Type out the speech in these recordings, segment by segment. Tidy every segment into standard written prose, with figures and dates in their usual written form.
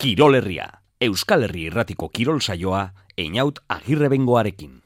Kirol Herria, Euskal Herri Irratiko kirol saioa, Einaut Agirrebengoarekin.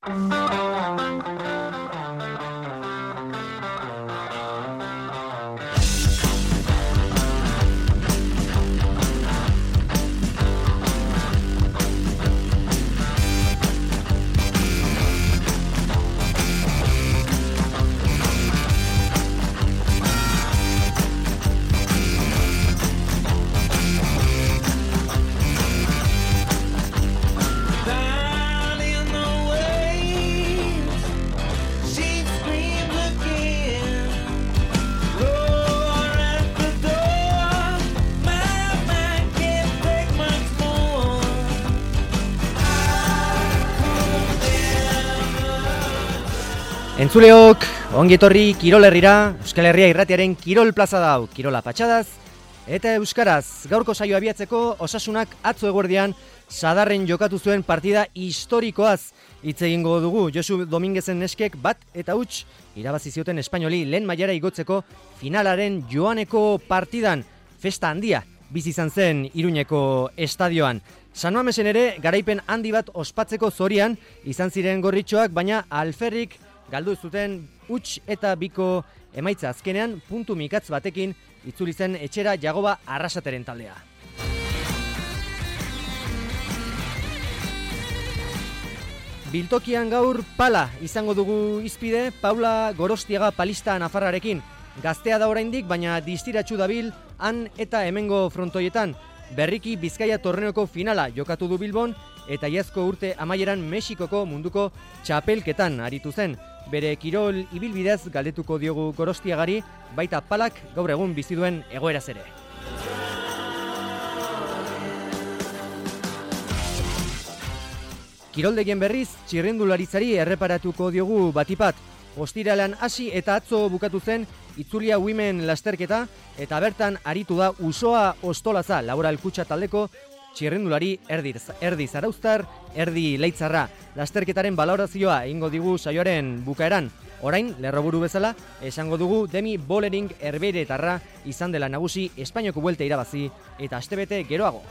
Entzuleok, ongi etorri Kirol Herrira, Euskal Herria Irratiaren Kirol Plaza dau, Kirola patxadaz, eta Euskaraz, gaurko saio abiatzeko Osasunak atzo eguerdian Sadarren jokatu zuen partida historikoaz hitz egingo dugu. Josu Dominguezen neskek bat eta huts irabazi zioten Espainoli lehen mailara igotzeko finalaren joaneko partidan. Festa handia bizi izan zen Iruñeko estadioan. San Mamesen ere garaipen handi bat ospatzeko zorian izan ziren gorritxoak, baina alferrik galdu zuten huts eta biko emaitza azkenean puntu mikatz batekin itzuli zen etxera Jagoba Arrasateren taldea. Biltokian gaur pala izango dugu izpide, Paula Gorostiaga palista nafarrarekin. Gaztea da oraindik, baina distiratsu dabil han eta hemengo frontoietan. Berriki Bizkaia torneoko finala jokatu du Bilbon eta iazko urte amaieran Mexikoko munduko txapelketan aritu zen. Bere kirol ibilbideaz galdetuko diogu Gorostiagari, baita palak gaur egun bizi duen egoeraz ere. Kiroldegien berriz, txirrindularitzari erreparatuko diogu batipat. Ostiralean hasi eta atzo bukatu zen Itzulia Women lasterketa eta bertan aritu da Usoa Ostolaza Laboral Kutxa taldeko txirrindulari erdi zarauztar, erdi leitzarra. Lasterketaren balorazioa egingo digu saioaren bukaeran. Orain, lerroburu bezala, esango dugu Demi Bollering Herbeheretarra izan dela nagusi Espainiako buelta irabazi eta astebete geroago.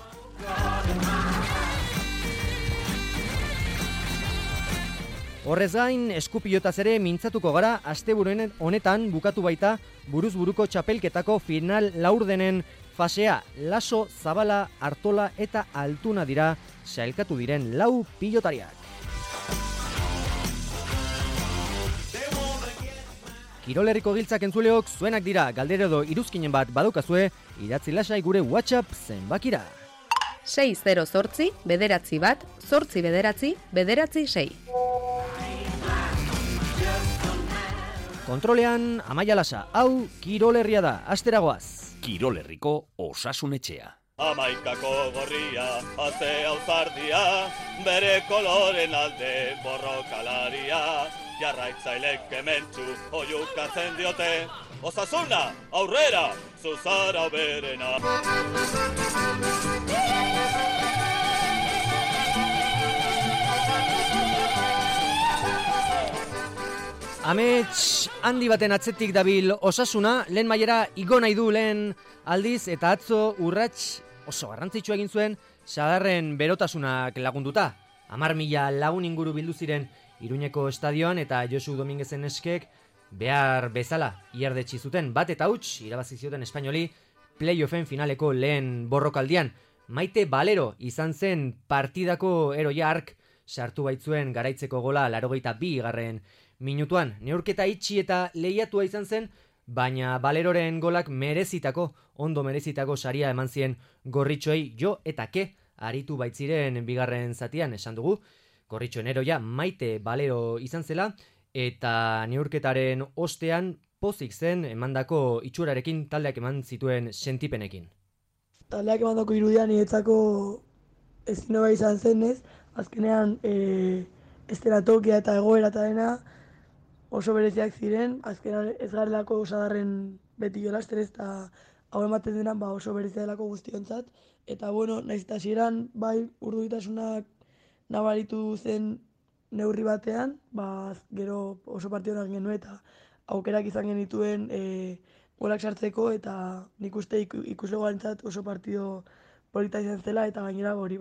Horrez gain, eskupilotaz ere mintzatuko gara, asteburu honetan bukatu baita buruz buruko txapelketako final laurdenen fasea. Laso, Zabala, Artola eta Altuna dira sailkatu diren 4 pilotariak. Kirol Herriko giltzak entzuleok zuenak dira, galdera edo iruzkinen bat badukazue, idatzi lasai gure WhatsApp zenbakira. 608 bederatzi bat, 8 bederatzi, bederatzi 6. Kontrolean, Amaia Lasa, hau Kirol Herria da, asteragoaz. Kirol Herriko Osasun Etxea. Amaikako gorria, aze auzardia, bere koloren alde borrokalaria, jarraitzailek kementsu oiukatzen diote, Osasuna, aurrera, zuzara berena. Amets handi baten atzetik dabil Osasuna, lehen mailara igo nahi du lehen aldiz eta atzo urrats oso garrantzitsua egin zuen Sadarren berotasunak lagunduta. 10.000 lagun inguru bildu ziren Iruñeko estadioan eta Josu Dominguezen eskek behar bezala iardetsi zuten bat eta huts irabazi zioten Espainoli playoffen finaleko lehen borrokaldian. Maite Balero izan zen partidako heroia hark sartu baitzuen garaitzeko gola 82. Minutuan, neurketa itxi eta lehiatua izan zen, baina Baleroren golak ondo merezitako saria eman zien gorritxoei jo eta ke aritu baitziren bigarren zatian esan dugu. Gorritxoen heroia Maite Balero izan zela eta neurketaren ostean pozik zen emandako itxurarekin taldeak eman zituen sentipenekin. Taldeak emandako irudian niretzako ezin hobea izan zenez, azkenean estenatokia eta egoera eta dena oso bereziak ziren, azkenan ez garelako Sadarren beti jolasten ez, eta hau ematen denan oso berezia delako guztiontzat. Eta nahiz eta hasieran bai urduritasunak nabaritu zen neurri batean, gero oso partidonak genuen eta aukerak izan genituen golak sartzeko, eta nik uste ikuslegoarentzat oso partido polita izan zela, eta gainera hori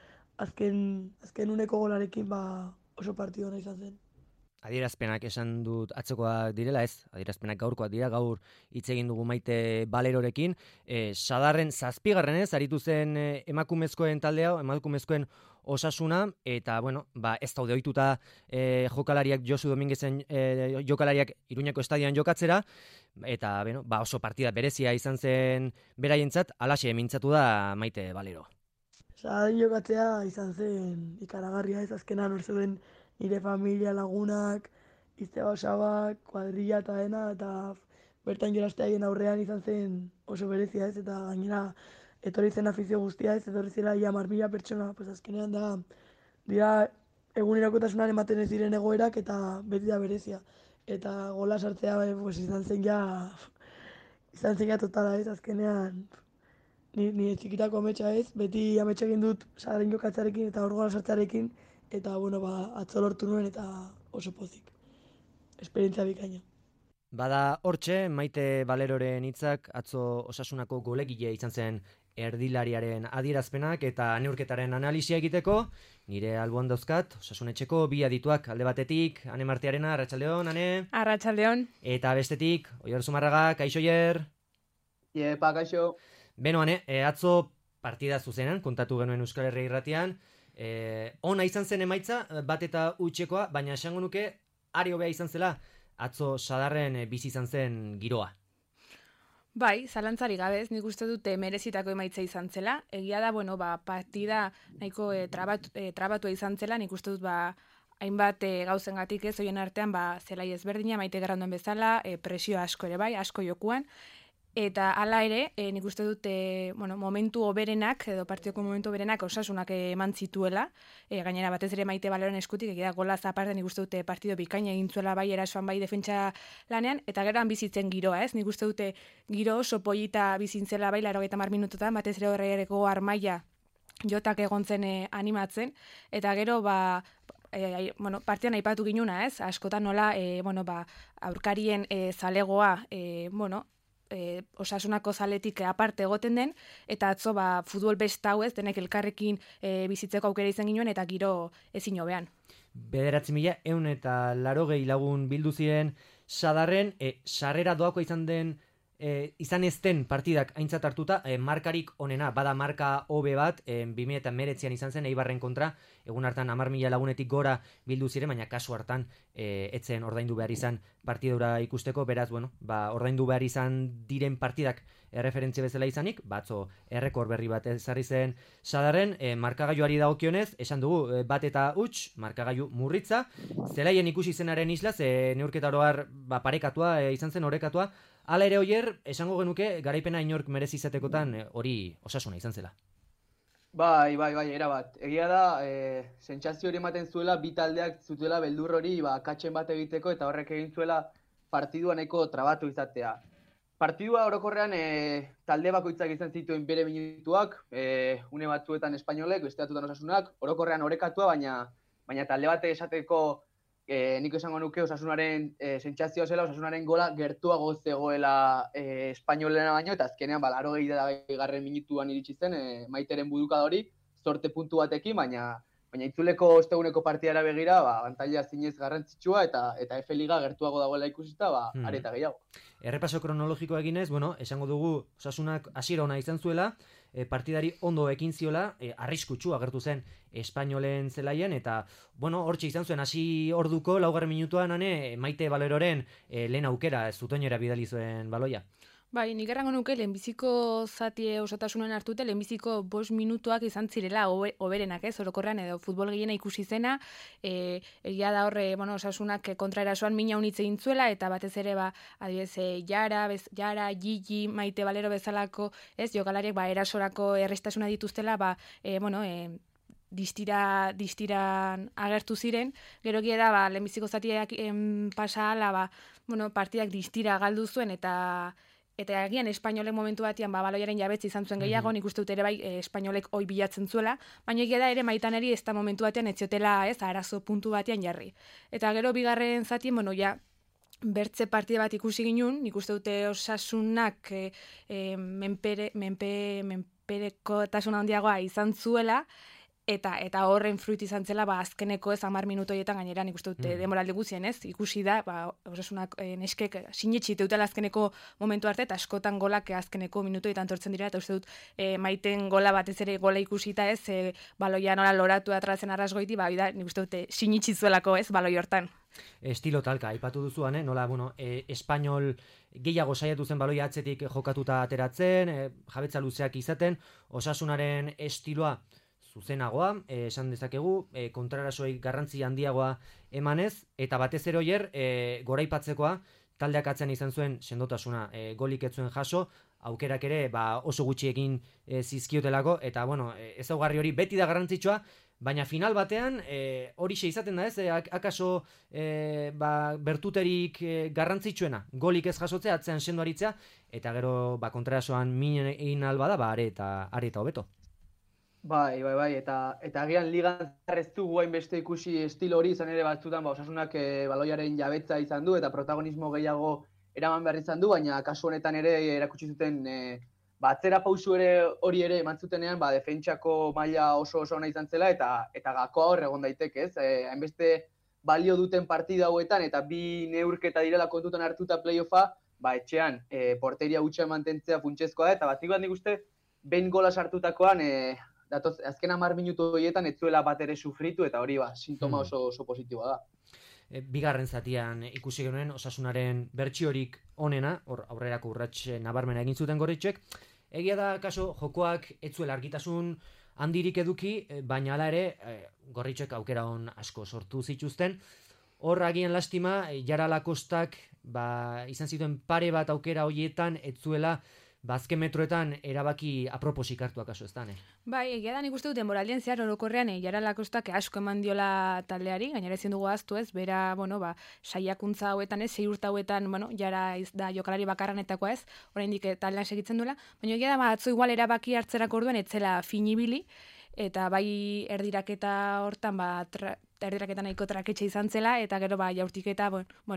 azken uneko golarekin oso partidu ona izan zen. Adierazpenak esan dut atzekoak direla, ez? Adierazpenak gaurkoak dira, gaur hitz egin dugu Maite Balerorekin. Sadarren 7. aritu zen emakumezkoen taldea, emakumezkoen Osasuna, eta, ez daude ohituta jokalariak, Josu Dominguezen jokalariak Iruñako estadioan jokatzera, eta, oso partida berezia izan zen beraientzat, alaxe mintzatu da Maite Balero. Sadarren jokatzea izan zen ikaragarria, ez azkenan hor zeuden nire familia, lagunak, izteba osabak, kuadrilla eta dena, eta bertan jolaztea egin aurrean izan zen oso berezia, ez, eta gainera etorri zen afizio guztia, ez, etorri zela 10.000 pertsona, pues azkenean dira egunerokotasunan ematen ez diren egoerak eta beti da berezia. Eta gola sartzea pues, izan zen ja totala, ez, azkenean nire txikitako ametsa, ez, beti ametsa egin dut Sadarren jokatzarekin eta hor gola sartzarekin, eta, atzo lortu nuen eta oso pozik. Esperientzia bikaina. Bada hortxe, Maite Baleroren hitzak atzo Osasunako golegile izan zen erdilariaren adierazpenak eta neurketaren analisia egiteko, nire alboan dauzkat, Osasunetxeko bi adituak alde batetik, Ane Martiarena, arratsaldeon, Ane. Arratsaldeon. Eta bestetik, Oier Zumarraga, kaixo Oier. Iepa, kaixo. Beno, Ane, atzo partida zuzenan, kontatu genuen Euskal Herria Irratian, ona izan zen emaitza, bat eta utxekoa, baina esango nuke, are hobea izan zela, atzo Sadarren bizi izan zen giroa. Bai, zalantzari gabez, nik uste dute merezitako emaitza izan zela. Egia da, partida nahiko trabatua izan zela, nik uste dut hainbat gauzengatik ez, hoien artean zelai ezberdina, Maite Garrandon bezala, presio asko ere bai, asko jokuan. Eta hala ere, nik uste dute momentu oberenak, edo partidoko momentu oberenak Osasunak eman zituela, gainera batez ere Maite Baleroren eskutik, egia golaz aparte nik uste dute partido bikaina egin zuela bai erasoan bai defentsa lanean, eta geroan bizitzen giroa, ez? Nik uste dute giro oso polita bizintzela bai 80 minututan, batez ere horregeko armaia jotak egon zen animatzen, eta gero partian aipatu ginuna, ez? Askotan nola, aurkarien zalegoa, Osasunako zaletik aparte egoten den, eta atzo futbol besta hau ez, denek elkarrekin bizitzeko aukera izan ginoen, eta giro ezin hobean. 980 lagun bildu ziren Sadarren, sarrera doako izan ez den partidak aintzat hartuta, markarik onena, bada marka hobe bat, 2019an izan zen, Eibarren kontra, egun hartan 10.000 lagunetik gora bildu ziren, baina kasu hartan etzen ordaindu behar izan partidura ikusteko, beraz, ordaindu behar izan diren partidak erreferentzia bezala izanik, batzo errekor berri bat ezarri zen Sadarren, markagailuari dagokionez, esan dugu, bat eta huts, markagailu murritza, zelaien ikusi zenaren isla, neurketa oroar parekatua izan zen, orekatua. Hala ere, Oier, esango genuke, garaipena inork merezi izatekotan hori Osasuna izan zela. Bai, erabat. Egia da, sentsazio hori ematen zuela, bi taldeak zutela beldur hori katxen bat egiteko, eta horrek egin zuela partidua nahiko trabatu izatea. Partidua orokorrean talde bakoitzak izan zituen bere minutuak, une batzuetan espainolek, beste batzuetan Osasunak, orokorrean orekatua, baina talde batek esateko nik esango nuke Osasunaren sentsazioa zela, Osasunaren gola gertuago zegoela espainolena baino, eta azkenean 80. minutuan iritsi zen Maiteren budukada hori, zorte puntu batekin, baina itzuleko osteguneko partidara begira, abantaila zinez garrantzitsua eta F-Liga gertuago dagoela ikusita, areta gehiago. Errepaso kronologiko eginez, esango dugu Osasunak hasiera ona izan zuela, partidari ondo ekin ziola, arriskutsu agertu zen espainolen zelaien, eta, hortxe izan zuen, hasi orduko, 4. minutuan, Maite Baleroren lehen aukera, zutoinera bidali zuen baloia. Bai, nik errango nuke, lehenbiziko zatie Osatasunen hartute, lehenbiziko 5 minutuak izan zirela oberenak, ez, orokorrean, edo futbol gehiena ikusi zena, egia da horre, Osasunak kontraerasoan mina unitze egin zuela, eta batez ere, adibidez, Jara, Gigi, Maite Balero bezalako, ez, jokalariek, erasorako errestasuna dituztela, distiran agertu ziren, gero gira da, lehenbiziko zatiak pasa ala, partidak distira galdu zuen, eta agian espainolek momentu batean baloiaren jabetzi izan zuen gehiago, nik uste dut ere bai espainolek hoi bilatzen zuela, baina egia da ere Maitaneri ez da momentu batean etziotela arazo puntu batean jarri. Eta gero bigarren zatien, bertze partide bat ikusi ginun, nik uste dute Osasunak menperekotasun handiagoa izan zuela, eta horren fruit izan zela, azkeneko 10 minutu horietan gainera, nik uste dut denboraldi guzien, ez? Ikusi da, Osasunak neskek sinetxi teutela azkeneko momentu arte, eta askotan golak azkeneko minutu horietan tortzen dira, eta uste dut Maiten gola batez ere gola ikusita, ez? Baloia nola loratu atratzen arrasgoiti, nik uste dut sinetxi zuelako, ez? Baloi hortan. Estilo talka, aipatu duzuan, nola, Espainol gehiago saiatu zen baloia atzetik jokatuta ateratzen, jabetza luzeak izaten, Osasunaren estiloa zuzenagoa, esan dezakegu, kontrarasoei garrantzi handiagoa emanez, eta batez ere oier, goraipatzekoa, taldeak atzean izan zuen sendotasuna, golik ez zuen jaso, aukerak ere oso gutxiekin zizkiotelako, eta ezaugarri hori beti da garrantzitsua, baina final batean hori izaten da ez, akaso bertuterik garrantzitsuena, golik ez jasotzea, atzean sendo aritzea, eta gero kontrarasoan minen egin alba da, are eta hobeto. Bai, eta agian ligan ez dugu hainbeste ikusi estilo hori, izan ere batzutan Osasunak baloiaren jabetza izan du eta protagonismo gehiago eraman behar izan du, baina kasu honetan ere erakutsi zuten atzera pausu hori ere eman zutenean defentsako maila oso ona izan zela eta gakoa hor egon daiteke, ez? Hainbeste balio duten partida hauetan eta bi neurketa direla kontutan hartuta playoffa, etxean porteria hutsa mantentzea funtsezkoa da eta batik bat nik uste behin gola sartutakoan azken 10 minutu horietan ez zuela bat ere sufritu eta hori sintoma oso positiboa da. Bigarren zatian ikusi genuen Osasunaren bertsiorik onena, hor aurrerako urrats nabarmena egin zuten Gorritxek. Egia da kaso jokoak ez zuela argitasun handirik eduki, baina hala ere Gorritxek aukera on asko sortu zituzten. Hor agian lastima, Jara Lakostak izan zituen pare bat aukera horietan ez zuela azken metroetan erabaki aproposik hartuak aso ez da, Egia da nik uste dut denboraldian zehar orokorrean Jara Lakostak asko eman diola taldeari, gainera ezin dugu ahaztu ez, bera, saiakuntza hauetan ez, 6 urte hauetan, Jara da jokalari bakarranetakoa ez, oraindik taldean segitzen duela, baina egia da atzo igual erabaki hartzerak orduan etzela finibili, eta bai erdiraketa hortan erdiraketa nahiko traketxe izan zela, eta gero jaurtiketa,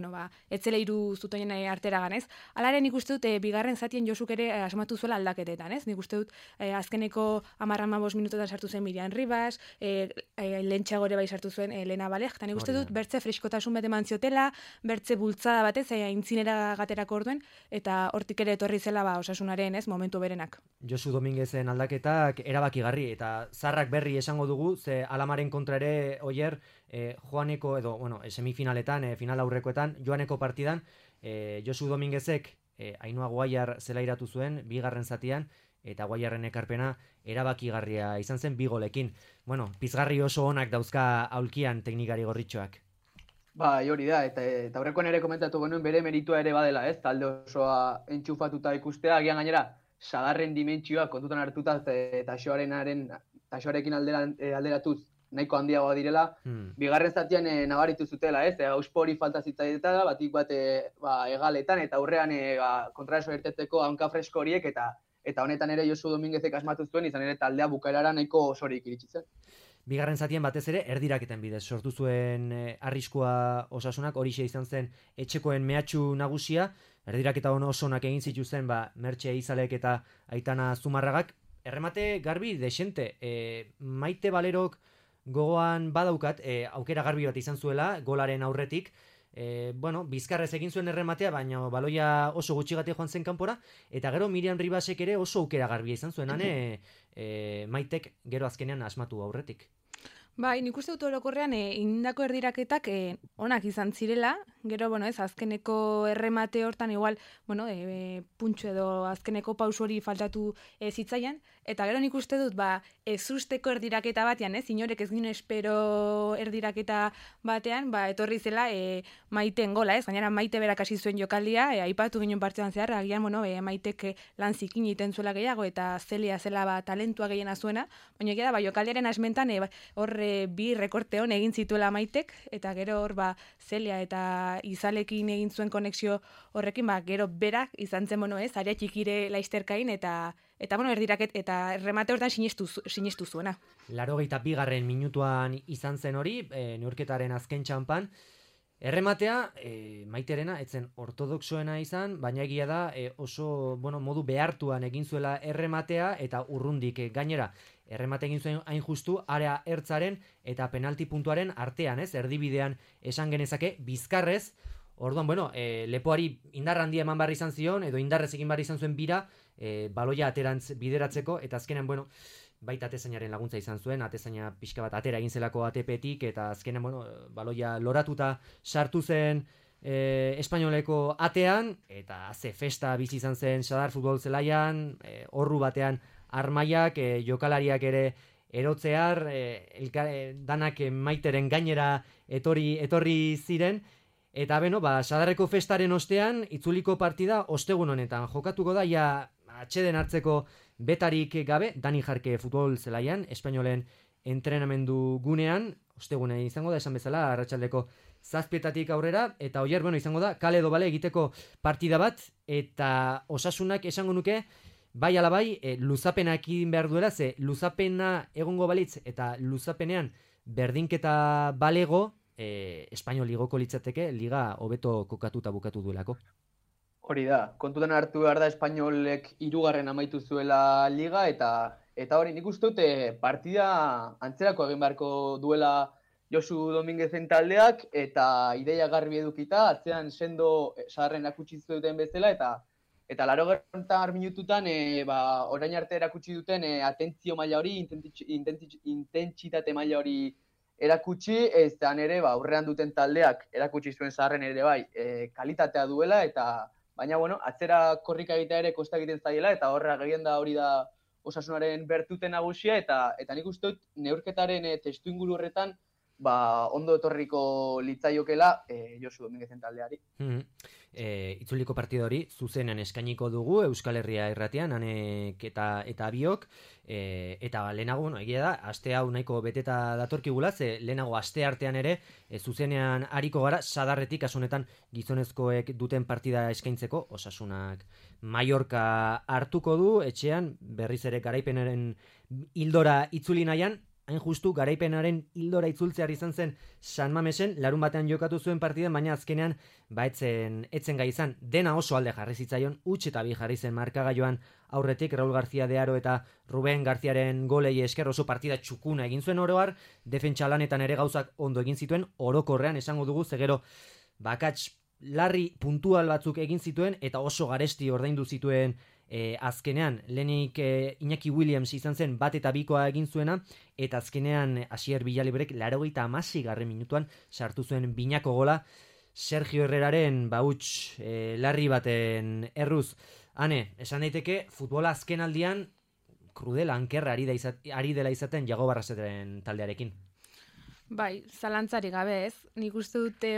etzela 3 zutoien artera ganez. Alaren nik uste dut, bigarren zatien Josuk ere asmatu zuela aldaketetan, ez? Nik uste dut, azkeneko 10-15 minutotan sartu zen Miriam Ribas, lehentxago ere bai sartu zuen Lena Balej, eta nik uste dut, bertze freskotasun bete mantziotela, bertze bultzada batez, aintzinera gaterako orduen, eta hortik ere etorri zela Osasunaren, ez, momentu berenak. Josu Dominguezen aldaketak erabakigarri, eta zarrak berri esango dugu, ze Alamaren kontra ere oier, joaneko edo, semifinaletan, final aurrekoetan, joaneko partidan, Josu Dominguezek Ainhoa Guaiar zelairatu zuen, bigarren zatian, eta Guaiarren ekarpena erabakigarria izan zen 2 golekin. Pizgarri oso onak dauzka aulkian teknikari Gorritxoak. Hori da, eta aurrekoan ere komentatu genuen bere meritua ere badela, ez? Talde osoa entxufatuta ikustea, agian gainera, sagarren dimentsioa kontutan hartuta eta taxoarekin alderatuz nahiko handiagoa direla, bigarren zatian nabaritu zutela, ez? Auspo hori falta zitzaidetara, batik bat egaletan, eta aurrean kontraso ertetzeko hanka fresko horiek, eta honetan ere Josu Dominguezek asmatu zuen, izan ere taldea bukaerara nahiko osorik iritsi zen. Bigarren zatien batez ere erdiraketen bidez sortu zuen arriskua Osasunak, horixe izan zen etxekoen mehatxu nagusia, erdiraketa oso onak egin zituzten Mertxe Izalek eta Aitana Zumarragak, erremate garbi desente, Maite Balerok gogoan badaukat, aukera garbi bat izan zuela, golaren aurretik, bizkarrez egin zuen errematea, baina baloia oso gutxigatik joan zen kanpora, eta gero Miriam Ribasek ere oso aukera garbia izan zuen, Maitek gero azkenean asmatu aurretik. Nik uste dut orokorrean indako erdiraketak onak izan zirela, gero, azkeneko erremate hortan igual, puntxo edo azkeneko pausu hori faltatu zitzaian, eta gero nik uste dut, ezusteko erdiraketa batean, inorek ez ginen espero erdiraketa batean, etorri zela Maiteen gola, gainera Maite berak hasi zuen jokaldia, aipatu ginen partidan zehar, agian, Maitek lan zikin egiten zuela gehiago, eta Zelia zela talentua gehiena zuena, baina egia da, jokaldiaren asmentan, hor bi rekorte hon egin zituela Maitek, eta gero hor Zelia eta Izalekin egin zuen konexio horrekin, gero berak izan zen, area txikire laizterkain, eta erdiraket, eta remate hortan sinestu zuena. 82. minutuan izan zen hori, neurketaren azken txanpan, Errematea, Maiterena, etzen ortodoxoena izan, baina egia da oso modu behartuan egin zuela errematea eta urrundik gainera. Erremate egin zuen hain justu, area ertzaren eta penalti puntuaren artean, erdibidean esan genezake, bizkarrez. Orduan, lepoari indar handia eman barri izan zion, edo indarrez egin barri izan zuen bira, baloia aterantz bideratzeko, eta azkenean, baita atezainaren laguntza izan zuen, atezaina pixka bat atera egin zelako atepetik, eta azkenean, baloia loratuta sartu zen espainoleko atean, eta ze festa bizi izan zen Sadar futbol zelaian, orru batean armaiak, jokalariak ere erotzear, danak Maiteren gainera etorri ziren, eta Sadarreko festaren ostean, itzuliko partida ostegun honetan jokatuko da, atxeden hartzeko betarik gabe, Dani Jarke futbol zelaian, espainolen entrenamendu gunean, ostegune izango da, esan bezala, arratsaldeko 7:00 aurrera, eta oier, izango da, kale edo bale egiteko partida bat, eta Osasunak esango nuke, bai ala bai, luzapenak egin behar duela, ze luzapena egongo balitz, eta luzapenean berdinketa balego, Espainol ligoko litzateke, liga hobeto kokatuta bukatu duelako. Hori da, kontutan hartu behar da Espainolek 3. amaitu zuela liga, eta hori nik uste dute partida antzerako egin beharko duela Josu Dominguezen taldeak, eta ideia garbi edukita, atzean sendo Sadarren erakutsi zuten bezala, eta 80 minututan orain arte erakutsi duten atentzio maila hori, intentsitate maila hori erakutsi, eta nere aurrean duten taldeak erakutsi zuen Sadarren ere bai, kalitatea duela, baina atzera korrika egitea ere kosta egiten zaiela, eta horra gehien da hori da Osasunaren bertute nagusia, eta nik uste dut neurketaren testuinguru horretan ondo etorriko litzaiokela Josu Dominguezen taldeari. Itzuliko partida hori zuzenean eskainiko dugu Euskal Herria irratian, Anek eta biok, eta lehenago, egia da, aste hau nahiko beteta datorkigula, ze lehenago aste artean ere zuzenean ariko gara, Sadarretik asunetan gizonezkoek duten partida eskaintzeko, Osasunak Mallorca hartuko du, etxean berriz ere garaipenaren hildora itzuli nahian, hain justu garaipenaren hildora itzultzear izan zen San Mamesen, larun batean jokatu zuen partiden, baina azkenean etzen gai izan. Dena oso alde jarri zitzaion, huts eta bi jarri zen markagailuan aurretik Raul García de Aro eta Ruben Garziaren golei esker oso partida txukuna egin zuen oroar, defentsa lanetan ere gauzak ondo egin zituen, orokorrean esango dugu, zegero bakats larri puntual batzuk egin zituen, eta oso garesti ordaindu zituen azkenean, lehenik Iñaki Williams izan zen 1-2 egin zuena, eta azkenean Asier Villalibrek 86. minutuan sartu zuen binako gola Sergio Herreraren huts larri baten erruz. Hane, esan daiteke, futbola azken aldian krudela ankerra ari dela izaten Jago Barrasetaren taldearekin. Bai, zalantzari gabe ez. Nik uste dute,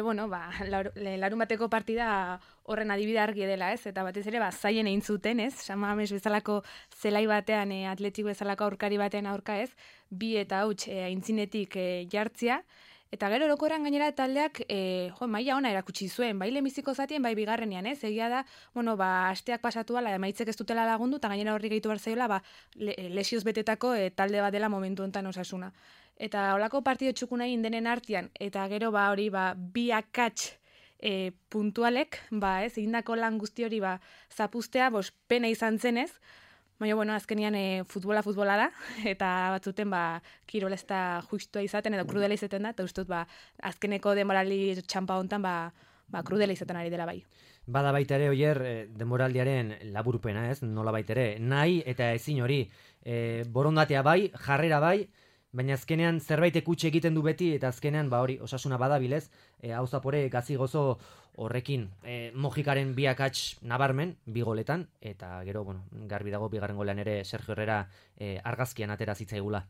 larun bateko partida horren adibide argi dela ez, eta batez ere zaien egin zuten ez, San Mames bezalako zelai batean, Atletiko bezalako aurkari batean aurka ez, 2 eta huts aintzinetik jartzia, eta gero orokorrean gainera taldeak maila ona erakutsi zuen, bai lehenbiziko zatien, bai bigarrenean ez, egia da, asteak pasatu ala, emaitzek ez dutela lagundu, eta gainera horri gehitu behar zaiola, lesioz betetako talde bat dela momentu honetan Osasuna. Eta holako partido txukuna egin denen artean, eta gero hori bi akats puntualek, egindako lan guzti hori zapustea, pena izan zenez, baina azkenian futbola da, eta batzuten kirol ez da justua izaten, edo krudela izaten da, eta uste dut azkeneko demorali txampa hontan krudela izaten ari dela bai. Bada baita ere, oier, demoraldiaren laburpena ez, nola baita ere, nahi eta ezin hori, borondatea bai, jarrera bai, baina azkenean zerbait ekutxe egiten du beti, eta azkenean hori Osasuna badabilez, hau zapore gazi gozo horrekin Mojikaren 2 akats nabarmen, 2 goletan, eta gero, garbi dago bigarren golean ere Sergio Herrera argazkian atera zitzaigula.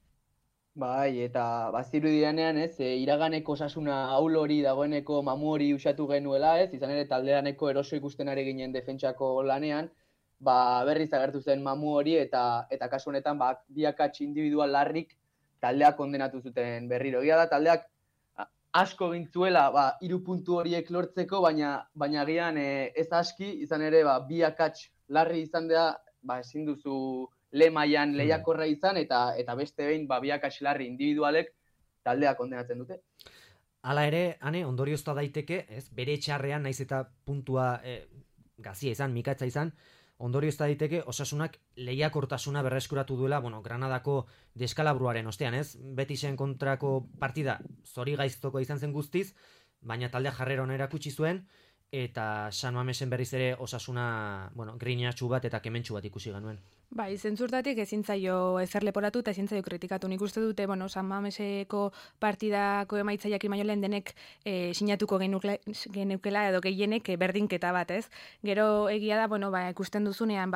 Bai, eta bazirudianean ez, iraganeko Osasuna aulo hori dagoeneko mamu hori usatu genuela ez, izan ere taldeaneko eroso ikusten ari ginen defentsako lanean, berriz agertu zen mamu hori, eta kasu honetan 2 akats individual larrik taldeak kondenatu zuten berriro. Egia da, taldeak asko gintzuela 3 puntu horiek lortzeko, baina gian ez aski, izan ere 2 akats larri izan da, ezin duzu mailan lehiakorra izan, eta beste behin 2 akats larri individualek taldeak kondenatzen dute. Hala ere, ondoriozta daiteke, ez, bere etxarrean naiz eta puntua gazia izan, mikatza izan, ondoriozta daiteke Osasunak lehiakortasuna berreskuratu duela, Granadako deskalabruaren ostean, ez? Betisen kontrako partida zori gaiztoko izan zen guztiz, baina taldea jarrera ona erakutsi zuen, eta San Mamesen berriz ere Osasuna, grinatxu bat eta kementxu bat ikusi genuen. Bai, zentzurtatik ezin zaio ezer leporatu eta ezin zaio kritikatu. Nik uste dute, San Mameseko partidako emaitzaiak baino lehen denek sinatuko geneukela edo gehienek berdinketa bat, ez? Gero egia da, ikusten duzunean,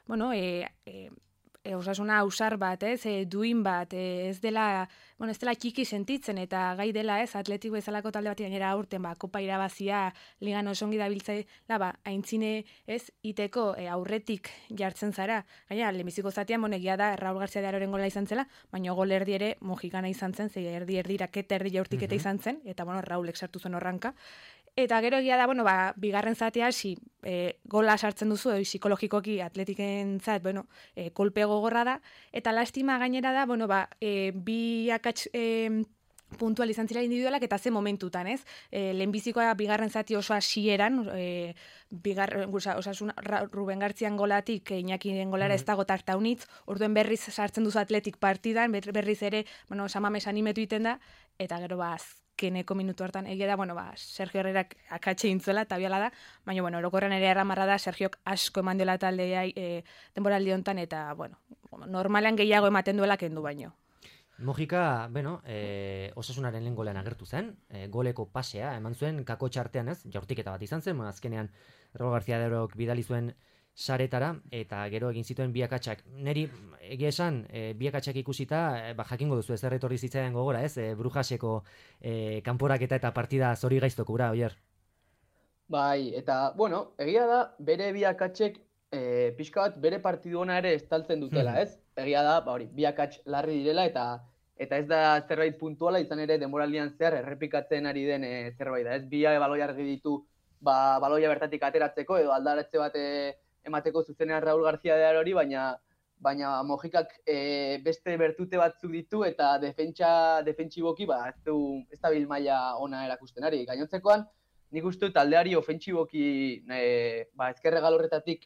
Osasuna ausar bat, ez, duin bat, ez dela txiki sentitzen eta gai dela, ez, Athletic bezalako talde bat gainera aurten, kopa irabazia, ligan osongi dabiltzaila, aintzine, ez, iteko aurretik jartzen zara. Gainera, lehenbiziko zatian, egia da, Raul García de Aroren gola izan zela, baina gol erdi ere mojikana izan zen, erdi raketa erdi jaurtiketa izan zen, eta, Raulek sartu zuen horranka. Eta gero egia da, bigarren zatea, gola sartzen duzu, psikologikoki Atletikentzat, kolpe gogorra da, eta lastima gainera da, bi akats puntual izan zila individualak eta ze momentutan, ez? Lehenbizikoa bigarren zati oso hasieran, Ruben Gartzian golatik, Iñakiren golara ez dago tartaunitz, orduen berriz sartzen duzu Athletic partidan, berriz ere, San Mames animetu iten da, eta gero azkeneko minutu hartan, egia da, Sergio Herrerak akatxe intzuela, eta biala da, baina, orokorren ere erramarra da, Sergiok asko eman diola taldeai denboraldi hontan, eta, normalean gehiago ematen duela kendu baino. Mojika, Osasunaren lehen golean agertu zen, goleko pasea, eman zuen kako txartean, ez, jaurtiketa bat izan zen, azkenean Raul García de Arok bidali zuen saretara, eta gero egin zituen bi akatsak. Neri, egia esan, bi akatsak ikusita, jakingo duzu ez erretorri zitzaidan gogora, ez, Brujaseko kanporaketa eta partida zori gaiztoko, ura, Oier? Bai, eta, egia da, bere bi akatsek pixka bat bere partidu ona ere estaltzen dutela, ez? Egia da, bi akats larri direla, eta ez da zerbait puntuala, izan ere denboraldian zehar errepikatzen ari den zerbait da, ez? Bia baloia argi ditu, baloia bertatik ateratzeko, edo aldaratze bat emateko zuzenean Raul García de Arori, baina Mojikak beste bertute batzuk ditu, eta defentsiboki, ez da bil maila ona erakusten ari. Gainontzekoan, nik uste taldeari ofentsiboki ezkerre galorretatik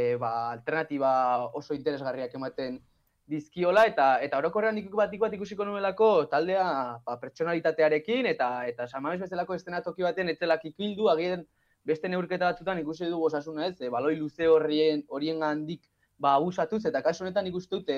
alternatiba oso interesgarriak ematen dizkiola, eta orokorrean nik bat ikusiko nuelako taldea pertsonalitatearekin, eta San Mames bezalako eszenatoki baten etzelak ikildu, agien beste neurketa batzutan ikusi dugu Osasuna, ez, baloi luze horien gandik abusatuz, eta kasu honetan ikusi dut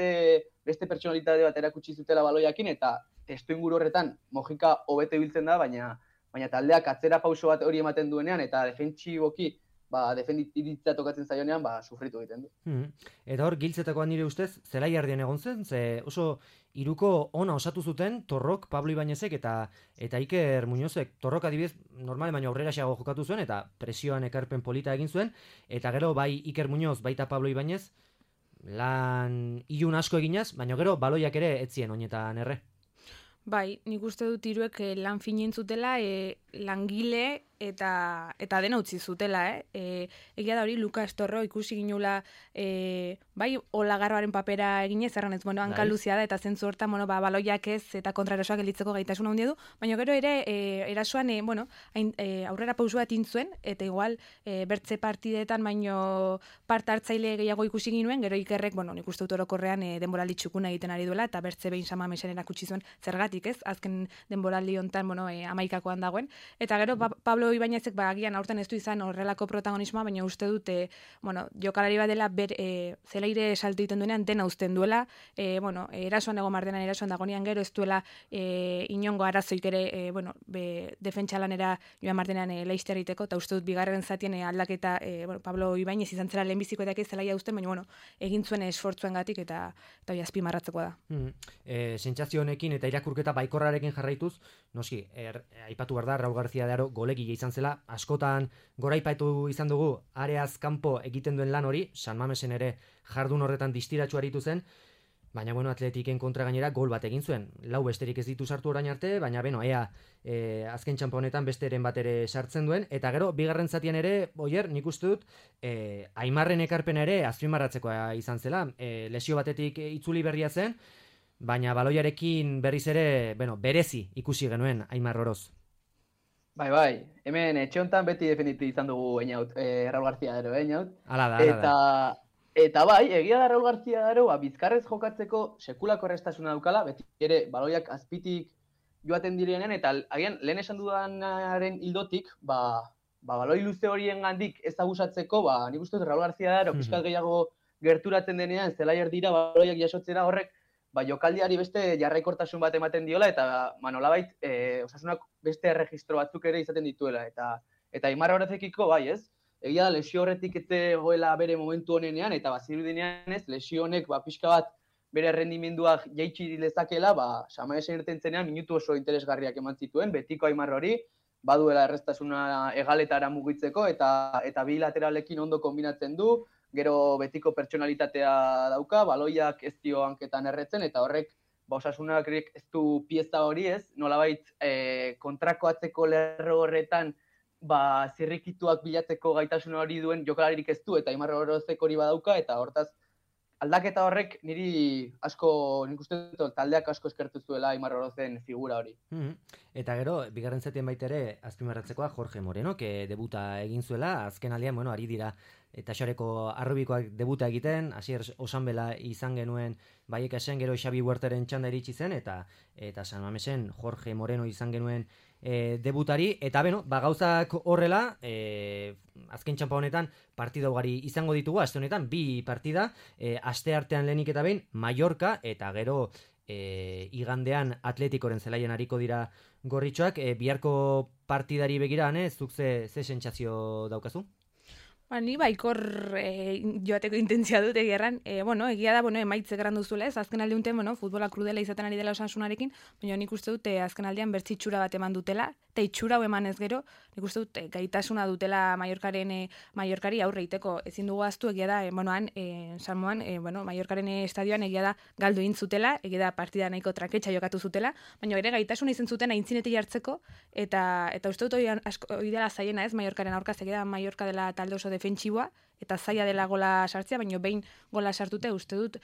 beste pertsonalitate bat erakutsi zutela baloiakin, eta testu inguru horretan Mojika hobeto ibiltzen da, baina taldeak atzera pauso bat hori ematen duenean, eta defentsiboki defenditzea tokatzen zaionean, sufritu egiten du. Eta hor, giltzetakoan nire ustez, zelai ardien egon zen, ze oso iruko ona osatu zuten, Torrok, Pablo Ibañezek eta Iker Muñozek. Torrok adibidez, normale baina aurrera xago jokatu zuen, eta presioan ekarpen polita egin zuen, eta gero bai Iker Muñoz, baita Pablo Ibañez, lan ilun asko eginaz, baina gero baloiak ere etzien oinetan erre. Bai, nik uste dut hiruek lan finen zutela, langile eta dena utzi zutela, egia da hori, Lukas Torro ikusi ginula, bai, Olagarroaren papera eginez, erranez, hankaluzia da, eta zentzu hortan, baloiak ez, eta kontraerosoak elitzeko gaitasuna handia du, baina gero ere, erasoan, aurrera pausu bat intzuen, eta igual, bertze partidetan, baino parte hartzaile gehiago ikusi ginuen, gero Ikerrek, nik uste dut orokorrean denboraldi txukuna egiten ari duela, eta bertze behin San Mamesen erakutsi zuen zergatik, ez, azken denboraldi hontan, 11koan dagoen, eta gero Pablo Ibañezek agian aurten ez du izan horrelako protagonismoa, baina uste dute, jokalari bat dela zelaire salto egiten duenean dena uzten duela, erasoan egon mardenan, erasoan dagonean gero ez duela inongo arazoik ere, defentsalanera joan mardenan leizte egiteko, eta uste dut bigarren zatien aldaketa Pablo Ibañez izan zela lehenbiziko edake zelaia uzten, baina egin zuen esfortzuengatik eta hori azpimarratzekoa da. Sentsazio honekin eta irakurketa baikorrarekin jarraituz, noski, aipatu behar da, Raul García de Aro golegile izan zela, askotan goraipatu izan dugu areaz kanpo egiten duen lan hori, San Mamesen ere jardun horretan distiratsu aritu zen, baina Atletiken kontra gainera gol bat egin zuen. Lau besterik ez ditu sartu orain arte, baina ea azken txampa honetan besteren bat ere sartzen duen, eta gero bigarren zatian ere, Oier, nik uste dut Aimarren ekarpena ere azpimarratzekoa izan zela, lesio batetik itzuli berria zen, baina baloiarekin berriz ere, berezi ikusi genuen Aimar Oroz. Bai, hemen etxe hontan beti definitu izan dugu Einaut, Raul García Daro, Einaut. Hala da. Eta bai, egia da Raul García Daro, bizkarrez jokatzeko sekulako errestasuna daukala, beti ere baloiak azpitik joaten direnean, eta agian lehen esan dudanaren hildotik, baloi luze horien gandik ez abusatzeko, nik uste dut Raul García Daro pixkat gehiago gerturatzen denean, zelaier dira baloiak jasotzera horrek, jokaldiari beste jarraikortasun bat ematen diola, eta nolabait Osasunak beste erregistro batzuk ere izaten dituela. Eta Aimar Orozekiko bai, ez? Egia da lesio horretik goela bere momentu honenean, eta bazirudinean ez, lesio honek pixka bat bere errendimenduak jaitsi lezakela, Samaesen irten zenean minutu oso interesgarriak eman zituen, betiko Aimar hori, baduela errestasuna egaletara mugitzeko, eta bi lateralekin ondo kombinatzen du, gero betiko pertsonalitatea dauka, baloiak ez dio hanketan erretzen, eta horrek, Osasunak ez du pieza hori ez, nolabait kontrako atzeko lerro horretan, zirrikituak bilatzeko gaitasuna hori duen jokalaririk ez du, eta Aimar Orozek hori badauka, eta hortaz, aldaketa horrek nik uste dut, taldeak asko eskertu zuela Aimar Orozen figura hori. Eta gero, bigarren zetien baitere azpimarratzekoa Jorge Moreno, debuta egin zuela, azken aldean, ari dira, eta xareko arrobikoak debuta egiten, Asier Osanbela izan genuen Baiekasen, gero Xabi Huertaren txanda iritsi zen, eta San Mamesen Jorge Moreno izan genuen debutari, eta gauzak horrela, azken txampa honetan partida ugari izango ditugu, aste honetan, 2 partida, aste artean lehenik eta behin, Mallorca, eta gero igandean Atletikoren zelaien ariko dira gorritxoak, biharko partidari begira, zuk ze sentsazio daukazu? Ni baikor joateko intentzia dut egerran. Egia da, emaitze grandu zuela ez, azken alde unten, futbola krudela izaten ari dela Osasunarekin, baina nik uste dut azken aldean bertzitxura bat eman dutela, eta itxura hau eman ez gero, nik uste dut gaitasuna dutela Mallorcari aurre iteko. Ezin dugu aztu, egia da, Salmoan, Mallorcaren estadioan egia da galdu egin zutela, egia da partida nahiko traketxa jokatu zutela, baina ere gaitasuna izan zuten aintzineti jartzeko, eta uste dut hori dela zaiena ez, Mallorcaren aurkaz, egia da Mallorca dela talde oso defentsiboa, eta zaila dela gola sartzea, baina behin gola sartute uste dut,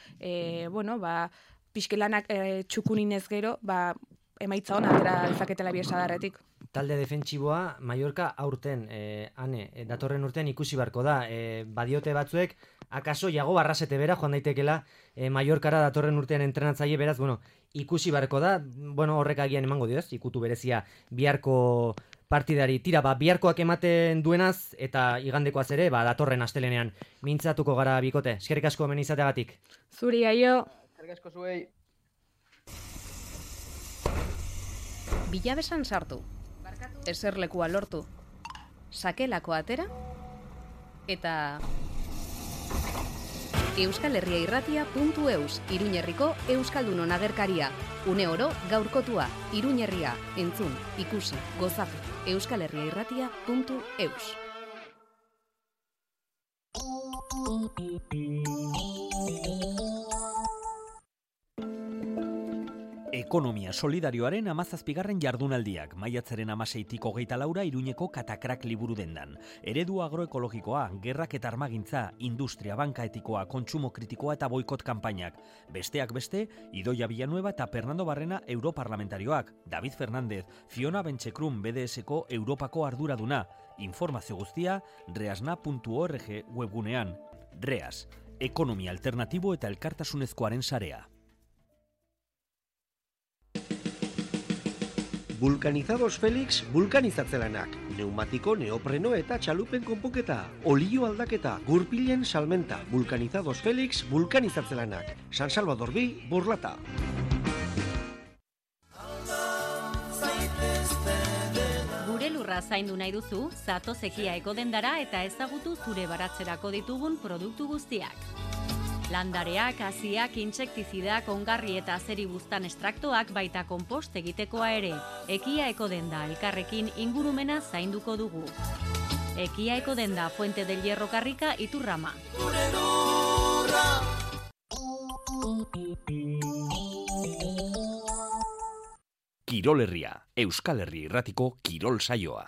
pixkelanak txukunin ez gero, emaitza hona atera dezaketela Biesadarretik. Talde defentsiboa Mallorca aurten, datorren urtean ikusi barko da. Badiote batzuek, akaso Iago Barrasete bera joan daitekela Mallorcara datorren urtean entrenatzaile, beraz, ikusi barko da, horrek agian emango dio ez, ikutu berezia biharko partidari. Tira, biharkoak ematen duenaz, eta igandekoaz ere, datorren astelenean mintzatuko gara bikote. Eskerrik asko hemen izateagatik. Zuri, aio. Eskerrik asko zuei. Bilabesan sartu, eserlekua lortu, sakelako atera, eta euskalherriairratia.eus, Iruñerriko Euskaldunon agerkaria, une oro gaurkotua, Iruñerria, entzun, ikusi, gozatu, euskalherriairratia.eus. Ekonomia solidarioaren 17. jardunaldiak, maiatzaren 16-tik 24 Iruñeko Katakrak liburu dendan. Eredu agroekologikoa, gerrak eta armagintza, industria, banka etikoa, kontsumo kritikoa eta boikot kanpainak. Besteak beste, Idoia Villanueva eta Fernando Barrena europarlamentarioak, David Fernández, Fiona Benchekrum BDS-ko Europako arduraduna. Informazio guztia, reasna.org webgunean. Reas, ekonomia alternatibo eta elkartasunezkoaren sarea. Vulcanizados Felix vulkanizatzelanak, neumatiko, neopreno eta txalupen konponketa, olio aldaketa, gurpilen salmenta, Vulcanizados Felix vulkanizatzelanak, San Salvador bi, Burlata. Gure lurra zaindu nahi duzu, zatozekia ekodendara eta ezagutu zure baratzerako ditugun produktu guztiak. Landareak, haziak, intsektizidak, ongarri eta azeribuztan estraktoak baita konpost egitekoa ere. Ekia ekodenda elkarrekin ingurumena zainduko dugu. Ekia ekodenda Fuente del Hierro Karrika Iturrama. Kirol Herria, Euskal Herri Irratiko kirol saioa.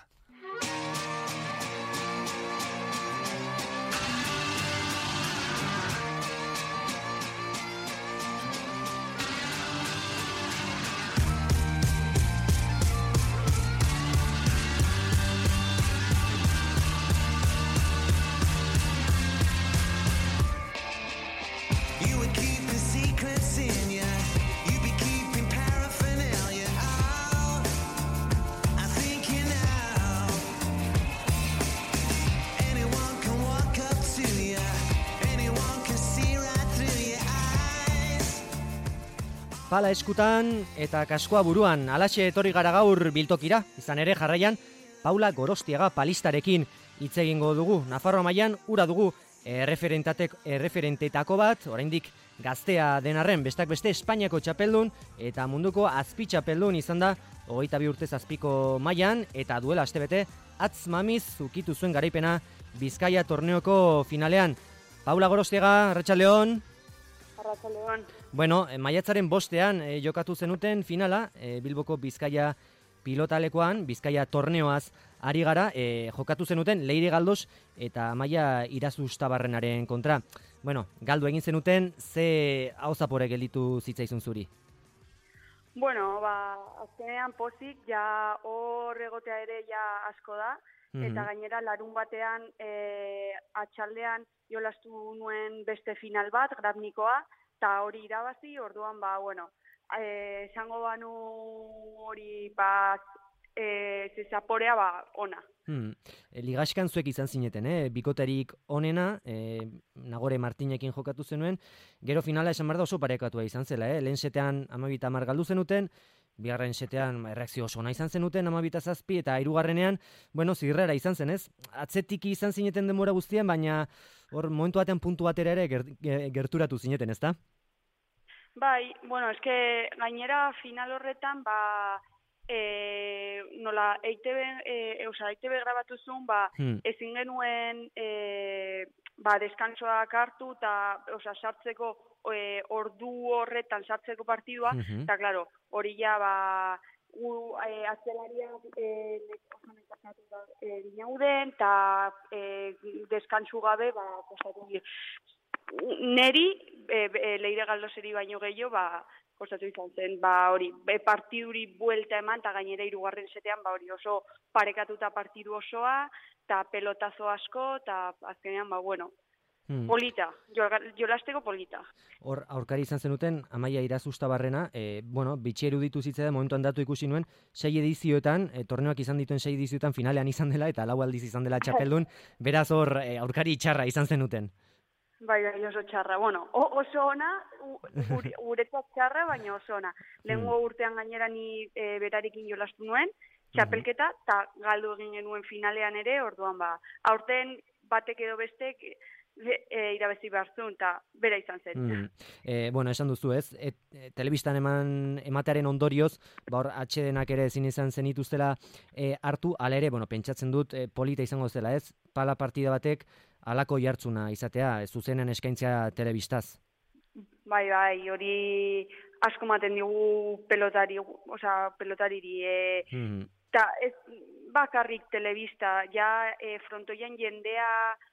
pala eskutan eta kaskoa buruan, alaxe etorri gara gaur biltokira, izan ere jarraian Paula Gorostiaga palistarekin hitz egingo dugu. Nafarroa mailan ura dugu erreferentetako bat, oraindik gaztea denarren, bestak beste Espainiako txapeldun eta munduko azpi txapeldun izan da 22 urtez azpiko mailan eta duela astebete atz mamiz ukitu zuen garaipena Bizkaia torneoko finalean. Paula Gorostiaga, Arratsaldeon. Arratsaldeon. Bueno, maiatzaren 5ean jokatu zenuten finala, Bilboko Bizkaia pilotalekoan, Bizkaia torneoaz ari gara, jokatu zenuten Leire Galdos eta Amaia Irazustabarrenaren kontra. Bueno, galdu egin zenuten, ze auzapore gelditu zitzaizun zuri? Bueno, azkenean pozik, ja hor egotea ere ja asko da, eta gainera larun batean atxaldean jolastu nuen beste final bat, Grabnikoa, eta hori irabazi, orduan, esango banu hori zaporea ona. Ligaxkan zuek izan zineten, bikoterik onena, Nagore Martinekin jokatu zenuen, gero finala esan behar da oso parekatua izan zela, lehen setean 12-10 galdu zenuten, bigarren setean erreakzio oso ona izan zenuten 12-7 eta hirugarrenean, zirrera izan zen, ez? Atzetik izan zineten denbora guztien, baina hor momentu batean puntu batera ere gerturatu zineten, ezta? Bai, eske gainera final horretan, nola EITB grabatu zuen, ezin genuen deskansoak hartu eta sartzeko ordu horretan sartzeko partidua, eta klaro, hori ja atzelariak dinauden eta deskansu gabe neri Leire Galdoseri baino gehiago kostatu izan zen, hori, partiduri buelta eman, eta gainera hirugarren setean, hori oso parekatuta partidu osoa, eta pelotazo asko, eta azkenean, polita, jolasteko polita. Hor, aurkari izan zenuten, Amaia Irazustabarrena, bitxi eruditu zitzaidan, momentuan datu ikusi nuen, 6 edizioetan, torneoak izan dituen 6 edizioetan finalean izan dela, eta 4 aldiz izan dela txapeldun, beraz hor, aurkari txarra izan zenuten. Bai, oso txarra. Oso ona, guretzat txarra, baina oso ona. Lehengo urtean gainera ni berarekin jolastu nuen, txapelketa, eta galdu egin genuen finalean ere, orduan aurten batek edo bestek irabezi behar zuen, eta bera izan zen. Esan duzu ez, telebistan ematearen ondorioz, hor atxedenak ere ezin izan zenituztela hartu, ala ere, pentsatzen dut polita izango zela ez, pala partida batek, halako jartzuna izatea, zuzenen eskaintzea telebistaz. Bai, hori asko maten digu pelotariri. Eta ez bakarrik telebista, ja frontoian jendea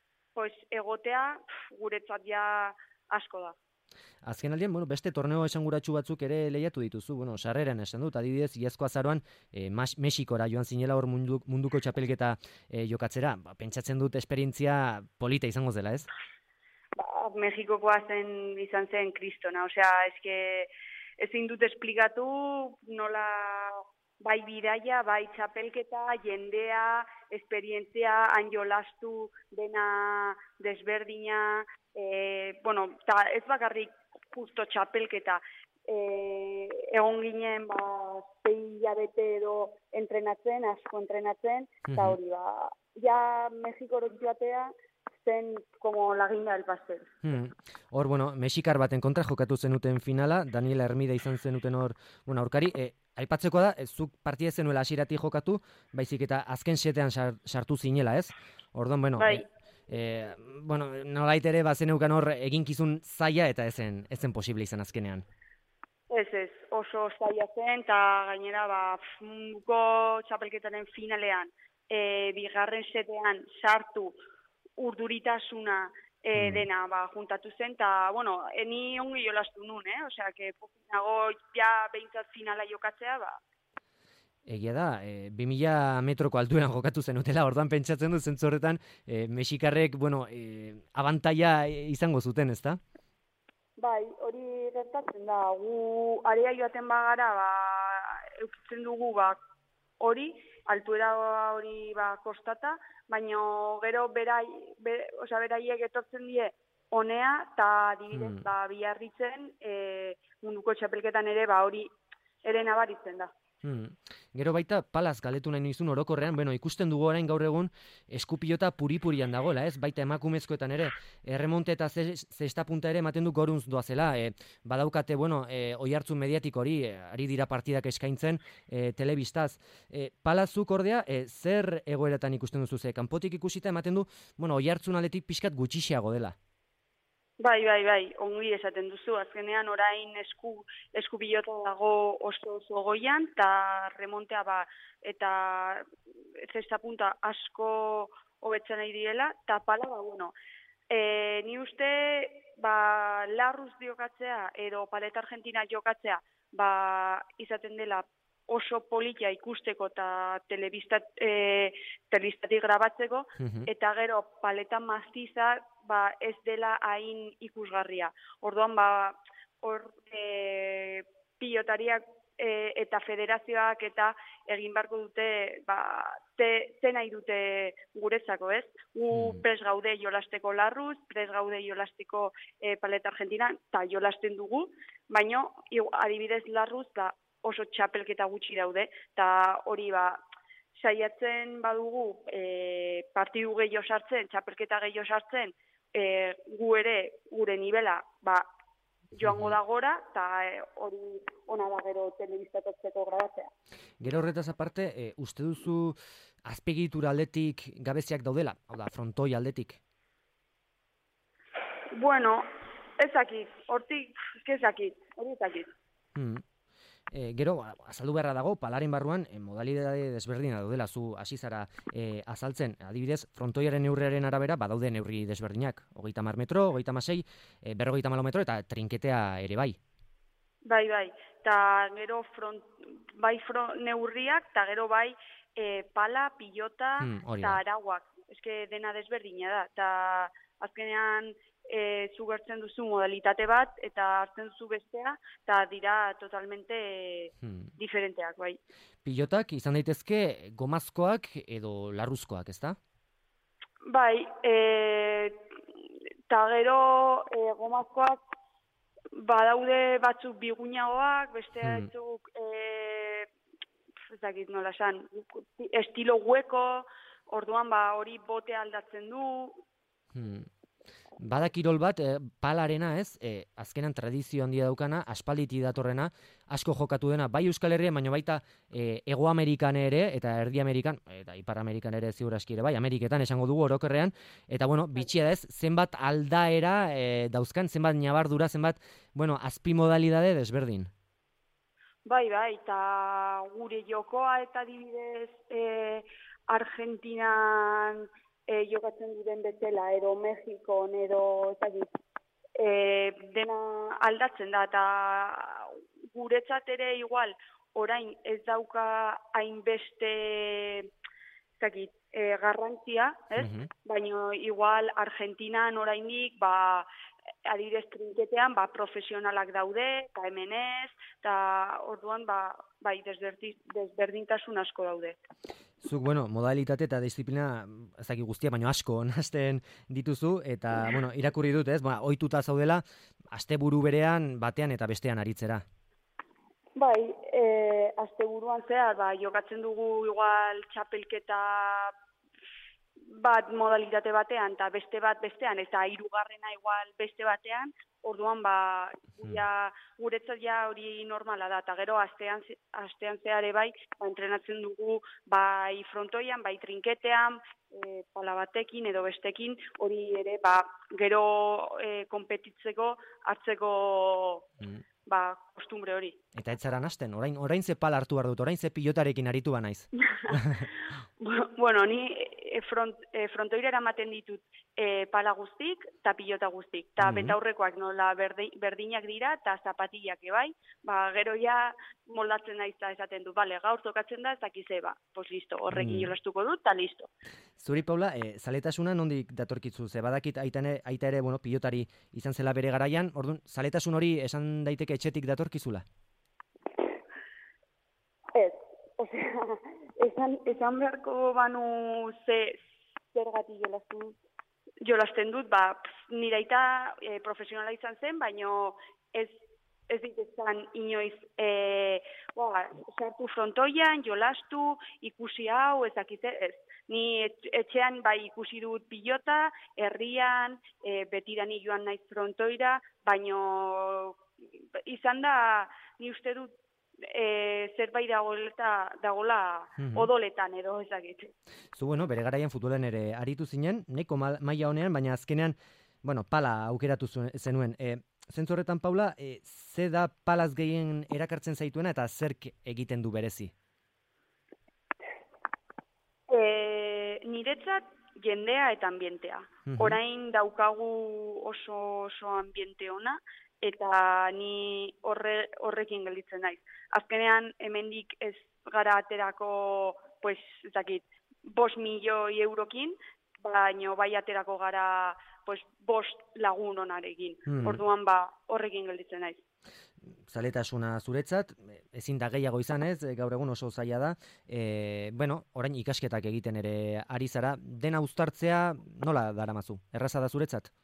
egotea guretzat ja asko da. Azken aldean, beste torneo esanguratsu batzuk ere lehiatu dituzu, sarreran esan dut, adibidez, iazko azaroan Mexikora joan zinela hor munduko txapelketa jokatzera, pentsatzen dut esperientzia polita izango zela, ez? Mexikokoa izan zen kristona, eske ezin dut esplikatu nola bai bidaia, bai txapelketa, jendea, esperientzia, jolastu dena desberdina, eta ez bakarrik justo txapelketa, egon ginen 6 hilabete edo asko entrenatzen, eta hori ja Mexikoro joatea zen como la guinda del pastel. Hor, mexikar baten kontra jokatu zenuten finala, Daniela Hermida izan zenuten hor, aurkari, aipatzeko da, zuk partida zenuela hasieratik jokatu, baizik eta azken setean sartu zinela, ez? Orduan, nolait ere bazeneukan hor eginkizun zaila eta ezen posible izan azkenean. Ez, oso zaila zen, eta gainera munduko txapelketaren finalean, bigarren setean sartu urduritasuna dena juntatu zen, eta, ni ongi jolastu nun, que nago ja behintzat finala jokatzea, Egia da, 2000 metroko altueran jokatu zenutela, orduan pentsatzen dut zentzu horretan, mexikarrek, abantaila izango zuten, ezta? Bai, hori gertatzen da, gu area joaten bagara, eukitzen dugu, hori, altuera hori kostata, baina gero beraiek etortzen die honea, eta adibidez, Biarritzen munduko txapelketan ere, ba, hori ere nabaritzen da. Gero baita, palaz galdetu nahi nizun orokorrean, ikusten dugu orain gaur egun eskupilota puri-purian dagoela, ez? Baita emakumezkoetan ere, erremonte eta zesta punta ere ematen du goruntz doazela, badaukate, oihartzun mediatik hori, ari dira partidak eskaintzen, telebistaz. Palazuk ordea, zer egoeratan ikusten duzu, kanpotik ikusita ematen du, oihartzun aldetik pixkat gutxixiago dela. Bai, ongi esaten duzu, azkenean orain eskupilota dago oso goian, eta remontea eta zesta punta asko hobetzen nahi direla, eta pala, ni uste, larruz jokatzea, edo paleta argentina jokatzea, izaten dela oso politia ikusteko eta telebistatik grabatzeko, eta gero paleta maztiza ez dela hain ikusgarria. Orduan, pilotariak eta federazioak eta egin barko dute, ze nahi dute guretzako, ez? Gu prest gaude jolasteko larruz, prest gaude jolasteko paleta argentina, eta jolasten dugu, baina adibidez larruz, oso txapelketa gutxi daude, eta hori saiatzen badugu partidu gehiago sartzen, txapelketa gehiago sartzen, gu ere gure nivela joango da gora, eta hori ona da gero telebistatatzeko grabatzea. Gero horretaz aparte, uste duzu azpiegitura aldetik gabeziak daudela? Hau da, frontoi aldetik? Ezakit, hortik ezakit. Gero, azaldu beharra dago, palaren barruan, modalidade desberdina daudela, zu hasi zara azaltzen. Adibidez, frontoiaren neurriaren arabera, badaude neurri desberdinak. 30 metro, 36, 54 metro, eta trinketea ere bai. Bai, eta gero neurriak, eta gero pala, pilota, eta arauak. Eske dena desberdina da, eta azkenean zu gertzen duzu modalitate bat, eta hartzen duzu bestea, eta dira totalmente diferenteak, bai. Pilotak izan daitezke gomazkoak edo larruzkoak, ezta? Bai, eta gero gomazkoak badaude batzuk biguinagoak, beste batzuk ez dakit nola esan, estilo hueko, orduan hori bote aldatzen du. Bada kirol bat, palarena ez, azkenan tradizio handia daukana, aspalditi datorrena, asko jokatu dena, bai Euskal Herrian, baina baita Hego Amerikan ere, eta Erdi Amerikan, eta Ipar Amerikan ere ziur aski ere, bai, Ameriketan esango dugu orokorrean, eta bitxia da ez, zenbat aldaera dauzkan, zenbat nabardura, zenbat, azpimodalidade desberdin. Bai, eta gure jokoa eta adibidez Argentinan jokatzen diren bezala, edo Mexikon, edo dena aldatzen da, eta guretzat ere igual, orain ez dauka hainbeste garrantzia, ez? Baina igual Argentinan orainik, adibidez trinketean, profesionalak daude, eta hemen ez, eta orduan, desberdintasun asko daude. Zuk, modalitate eta disiplina, ezaki guztia, baina asko nahasten dituzu, eta, irakurri dut, ez? Ohituta zaudela, asteburu berean, batean eta bestean aritzera. Bai, asteburuan zehar, jokatzen dugu igual txapelketa bat modalitate batean, eta beste bat bestean, eta hirugarrena igual beste batean, orduan, guretzat hori normala da, eta gero astean zehare entrenatzen dugu, bai frontoian, bai trinketean, pala batekin edo bestekin, hori ere, gero konpetitzeko, hartzeko, kostumbre hori. Eta ez zara nahasten, orain ze pala hartu behar dut, orain ze pilotarekin aritu naiz. Ni frontoira eramaten ditut pala guztik eta pilota guztik. Eta betaurrekoak nola berdinak dira eta zapatillak ebai. Gero ja moldatzen naiz eta esaten du, gaur tokatzen da ez dakize, pues listo, horrekin jolastuko dut eta listo. Zuri, Paula, zaletasuna nondik datorkitzu? Ze badakit aita ere pilotari izan zela bere garaian, orduan, zaletasun hori esan daiteke etxetik datorkizula? Ez, esan beharko banu zergatik jolasten dut, nire aita profesionala izan zen, baino ez ez dituzan inoiz sartu frontoian, jolastu, ikusi hau, ezakite, ez. Ni etxean bai ikusi dut pilota, herrian, betidan joan naiz frontoira, baino izan da, ni uste dut, zerbait dagoela odoletan edo ezagit. Zu, bere garaian futbolen ere aritu zinen, nahiko maila honean, baina azkenean, pala aukeratu zenuen. Zentzu horretan, Paula, ze da palaz gehien erakartzen zaituena eta zerk egiten du berezi? Niretzat jendea eta ambientea. Orain daukagu oso ambiente ona, eta ni horrekin gelditzen naiz. Azkenean, hemendik ez gara aterako, pues, ezakit, 5 milioi eurokin, baino bai aterako gara, pues, 5 lagun onarekin. Orduan, horrekin gelditzen naiz. Zaletasuna zuretzat, ezin da gehiago izan ez, gaur egun oso zaila da. Orain ikasketak egiten ere ari zara, dena uztartzea nola daramazu? Erraza da zuretzat?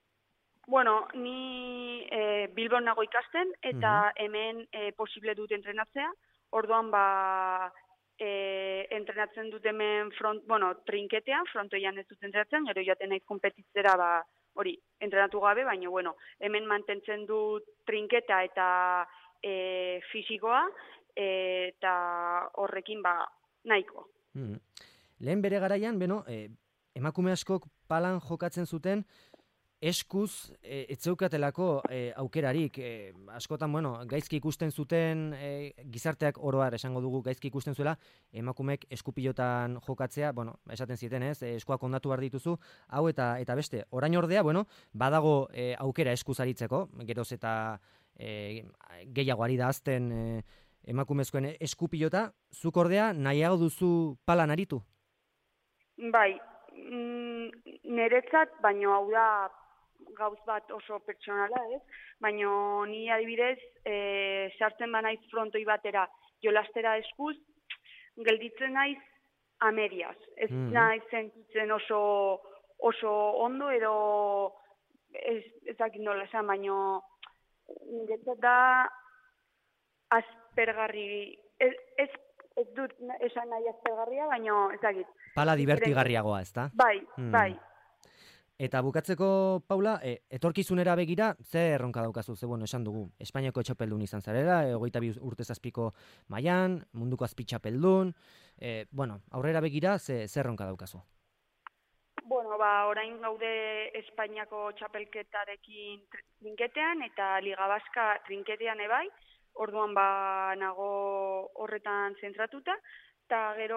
Ni Bilbon nago ikasten, eta hemen posible dut entrenatzea. Orduan, entrenatzen dut hemen trinketean, frontoian ez dut entrenatzen, gero joaten naiz konpetitzera, entrenatu gabe, baina, hemen mantentzen dut trinketa eta fisikoa, eta horrekin, nahiko. Lehen bere garaian, emakume askok palan jokatzen zuten, eskuz etzeukatelako aukerarik. Askotan, gaizki ikusten zuten, gizarteak oroar esango dugu gaizki ikusten zuela, emakumek eskupilotan jokatzea, esaten zieten ez, eskuak ondatu behar dituzu, hau eta beste. Orain ordea, badago aukera eskuz aritzeko, geroz eta gehiago ari da azten emakumezkoen eskupilota, zuk ordea nahiago duzu palan aritu? Bai, niretzat, baino hau da gauz bat oso pertsonala, ez? Baina ni adibidez, sartzen banaiz frontoi batera jolastera eskuz, gelditzen naiz ameriaz. Ez naiz sentitzen oso ondo edo ezakit nola esan, baina niretzat da aspergarri, ez dut esan nahi aspergarria, baina ezakit. Pala divertigarriagoa, ezta? Bai. Eta bukatzeko, Paula, etorkizunera begira, ze erronka daukazu? Ze, esan dugu, Espainiako txapeldun izan zarela, 22 urte zazpiko mailan, munduko azpi txapeldun, aurrera begira, ze erronka daukazu? Orain gaude Espainiako txapelketarekin trinketean, eta Liga Baska trinketean ebai, orduan nago horretan zentratuta, eta gero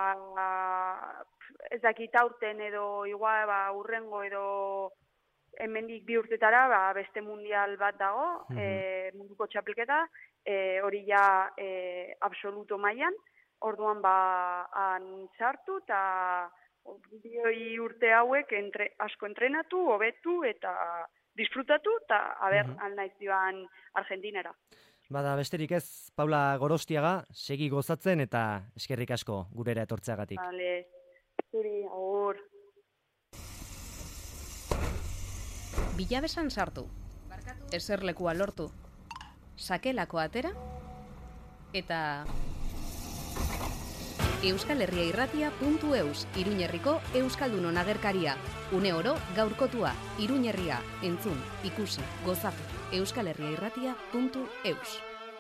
ez dakit aurten edo igual urrengo edo hemendik 2 urtetara beste mundial bat dago, munduko txapelketa, hori ja absoluto mailan, orduan han sartu eta 2 urte hauek asko entrenatu, hobetu eta disfrutatu eta alnaiz joan Argentinara. Bada, besterik ez, Paula Gorostiaga, segi gozatzen eta eskerrik asko gurera etortzeagatik. Vale, zuri, agur. Bilabesan sartu, eserlekua lortu, sakelako atera, eta euskalherriairratia.eus, Iruñerriko Euskaldunon agerkaria. Une oro gaurkotua, Iruñerria, entzun, ikusi, gozatu. euskalherriairratia.eus.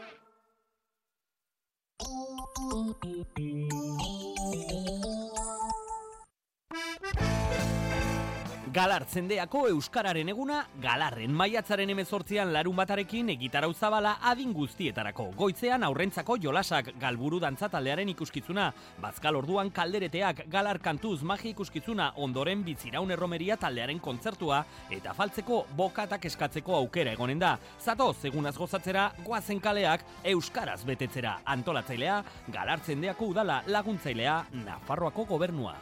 Galar zendeako Euskararen eguna, Galarren maiatzaren 18an larun batarekin egitarau zabala adin guztietarako. Goizean aurrentzako jolasak, Galburu dantza taldearen ikuskizuna, Bazkal orduan kaldereteak, Galar kantuz magia ikuskizuna, ondoren Biziraun erromeria taldearen kontzertua, eta faltzeko bokatak eskatzeko aukera egonen da. Zatoz, egunaz gozatzera, goazen kaleak, Euskaraz betetzera. Antolatzailea, Galar zendeako udala, laguntzailea, Nafarroako gobernua.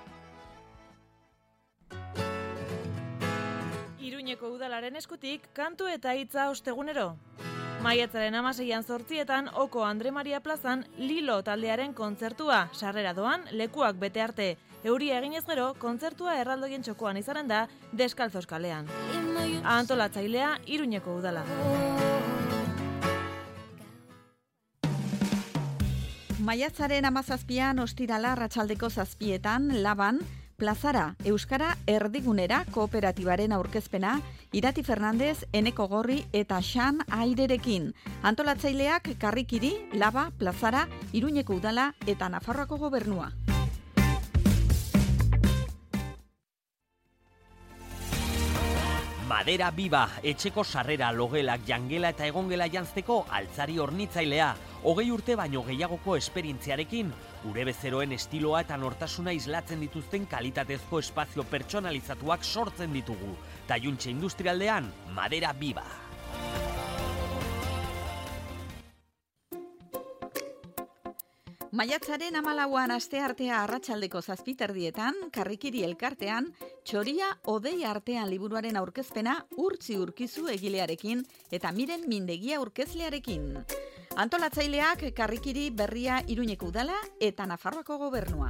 Iruñeko udalaren eskutik kantu eta hitza ostegunero. Maiatzaren 16an 8etan Oko Andre Maria plazan Lilo taldearen kontzertua, sarrera doan lekuak bete arte. Euria eginez gero, kontzertua erraldoien txokoan izanen da Deskalzos kalean. Antolatzailea Iruñeko udala. Maiatzaren 17an ostirala arratsaldeko 7etan Laban, plazara Euskara Erdigunera kooperatibaren aurkezpena Irati Fernandez, Eneko Gorri eta Xan Airerekin. Antolatzaileak Karrikiri, Laba, plazara, Iruñeko udala eta Nafarroako gobernua. Madera Biba, etxeko sarrera, logelak, jangela eta egongela janzteko altzari hornitzailea. 20 urte baino gehiagoko esperientziarekin, gure bezeroen estiloa eta nortasuna islatzen dituzten kalitatezko espazio pertsonalizatuak sortzen ditugu. Taiuntxe industrialdean, Madera Biba. Maiatzaren 14an asteartea arratsaldeko 7:00 Karrikiri elkartean, Txoria Odei artean liburuaren aurkezpena Urtzi Urkizu egilearekin eta Miren Mindegia aurkezlearekin. Antolatzaileak Karrikiri, Berria, Iruñeko udala eta Nafarroako gobernua.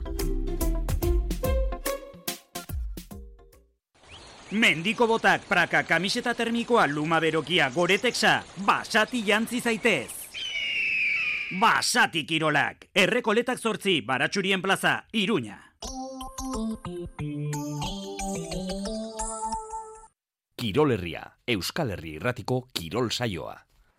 Mendiko botak, praka, kamiseta termikoa, luma berokia, goretexa, Basati jantzi zaitez. Basati Kirolak, Errekoletak 8, Baratxurien plaza, Iruña. Kirol Herria, Euskal Herri irratiko kirol saioa.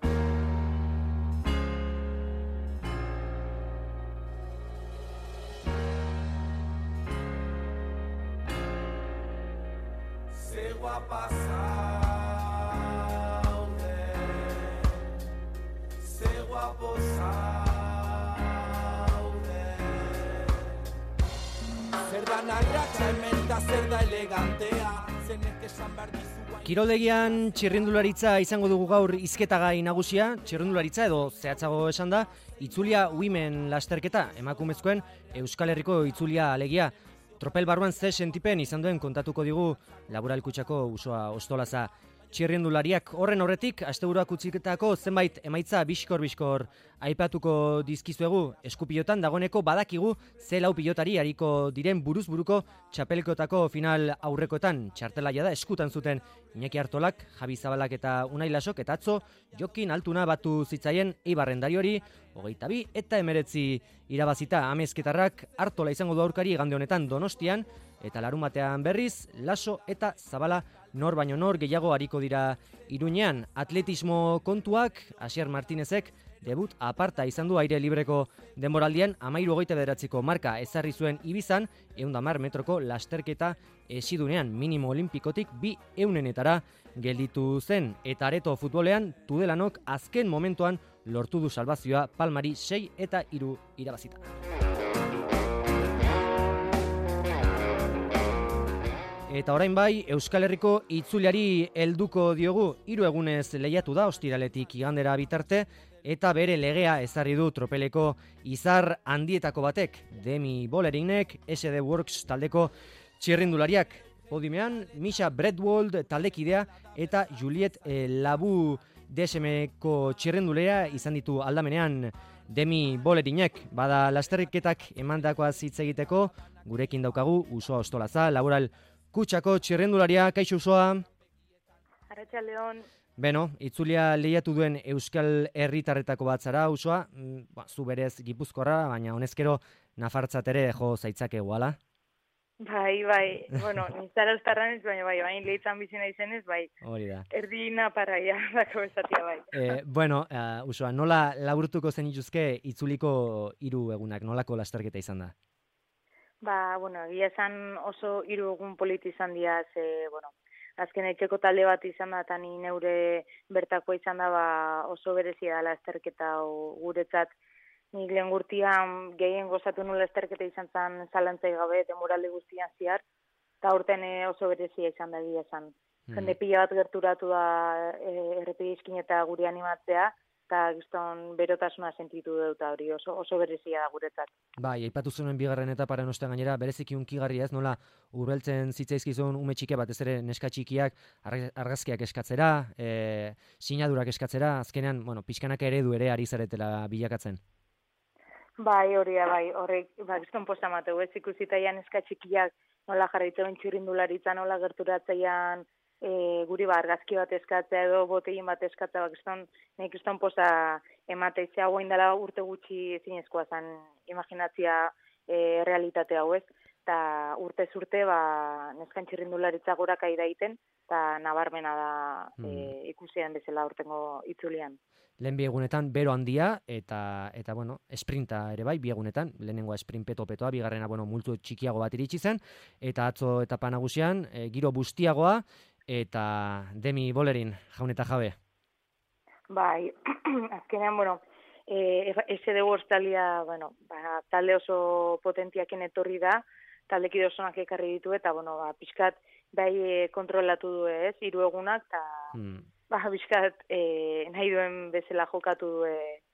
Kiroldegian txirrindularitza izango dugu gaur hizketagai nagusia, txirrindularitza edo zehatzago esan da, itzulia women lasterketa, emakumezkoen Euskal Herriko itzulia alegia. Tropel barruan ze sentipen izan duen kontatuko digu Laboral Kutxako Usoa Ostolaza. Txirrindulariak horren horretik, asteburuak utziketako zenbait emaitza biskor aipatuko dizkizuegu. Eskupilotan dagoeneko badakigu ze lau pilotari ariko diren buruz-buruko txapelkotako final aurrekoetan. Txartelaia da eskutan zuten Iñaki Artolak, Javi Zabalak eta Unai Lasok, eta atzo Jokin Altuna batu zitzaien Eibarren Dariori, 22 eta 19 irabazita. Amezketarrak Artola izango du aurkari igande honetan Donostian, eta larunbatean berriz Laso eta Zabala nor baino nor gehiago ariko dira Iruñean. Atletismo kontuak, Asier Martinezek debut aparta izan du aire libreko denboraldian, 13:29ko marka ezarri zuen Ibizan, 110 metroko lasterketa esidunean minimo olimpikotik 200etara gelditu zen. Eta areto futbolean Tudelanok azken momentuan lortu du salbazioa, Palmari 6 eta 3 irabazita. Eta orain bai, Euskal Herriko itzuliari helduko diogu. 3 egunez lehiatu da ostiraletik igandera bitarte, eta bere legea ezarri du tropeleko izar handietako batek, Demi Bollerinek, SD Works taldeko txirrindulariak. Podimean, Misha Bredwold taldekidea eta Juliet Labu DSMko txirrindulea izan ditu aldamenean Demi Bollerinek. Bada lasterketak emandakoa hitz egiteko, gurekin daukagu Usoa Ostolaza, Laboral Kutxako txirrendularia. Kaixo Usoa. Arratsaldeon. Beno, itzulia lehiatu duen Euskal Herritarretako bat zara, Usoa. Zu berez Gipuzkoarra, baina honezkero Nafartzat ere jo zaitzakegu, ala? Bai, bueno, nintzara eustarran ez, baina bai, lehitzan bizina izenez, bai. Hori da. Erdi naparraia, dako esatia, bai. Bueno, Usoa, nola laburtuko zen ituzke itzuliko 3 egunak, nolako lasterketa izan da? Bueno, egia esan oso 3 egun politi izan dira, azken etxeko talde bat izan da, eta ni neure bertako izan da, oso berezia da lasterketa guretzat. Nik lehen gurtian gehien gozatu nuen lasterketa izan zen zalantzai gabe, demoralde guztian ziar, eta aurten oso berezia izan da egia esan. Jende pila bat gerturatu da errepidizkin eta guri animatzea, eta gizton berotasuna sentitu dut hori, oso berezia da guretzat. Bai, aipatu zuen bigarren etaparen ostean gainera, bereziki hunkigarria ez, nola hurbiltzen zitzaizkizun ume txike bat, ez ere neska txikiak argazkiak eskatzera, sinadurak eskatzera, azkenean, pixkanak eredu ere ari zaretela bilakatzen. Bai, hori da, horrek, gizton posta mateu, ez ikusitaian neska txikiak nola jarraitzen txirrindularitza, nola gerturatzaian guri argazki bat eskatzea edo botegin bat eskatzea, nik gizton posta emateizea guain dela urte gutxi zinezkoa zen imaginatzia realitate hau ez. Eta urte zurte, neskan txirrindularitza goraka idaiten, eta nabarmena da ikusian bezala urtengo itzulian. Lehen bi egunetan bero handia eta bueno, esprinta ere bai, bi egunetan, lehenengoa sprint peto-petoa, bigarrena bueno, multzo txikiago bat iritsi zen, eta atzo etapa nagusian, giro bustiagoa, eta Demi Bolerin, jaun eta jabe. Bai, azkenean, bueno, SDU Australia, bueno, talde oso potentiaken etorri da, taldekide osonak ekarri ditu, eta, bueno, pixkat, bai kontrolatu du ez, 3 egunak, eta, pixkat, nahi duen bezala jokatu du,